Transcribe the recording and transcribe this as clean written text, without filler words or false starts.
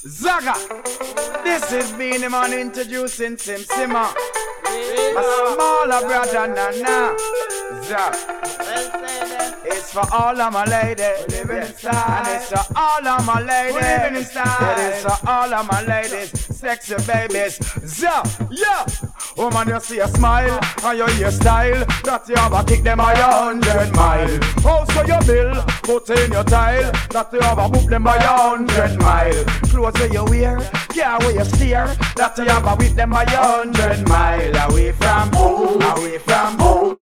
Zaga. This is Beenie Man introducing Sim Simma. A smaller brother, Nana. It's for all of my ladies, living in style. And it's for all of my ladies, living in style. It is for all of my ladies, sexy babies. Yeah. Woman, you see a smile and your hairstyle, that you have a kick them by 100 mile. Also your bill, put in your tile, that you have a book them by 100 mile. Clothes where you wear, yeah where you steer, that you have a whip them by 100 mile. Away from home, away from home.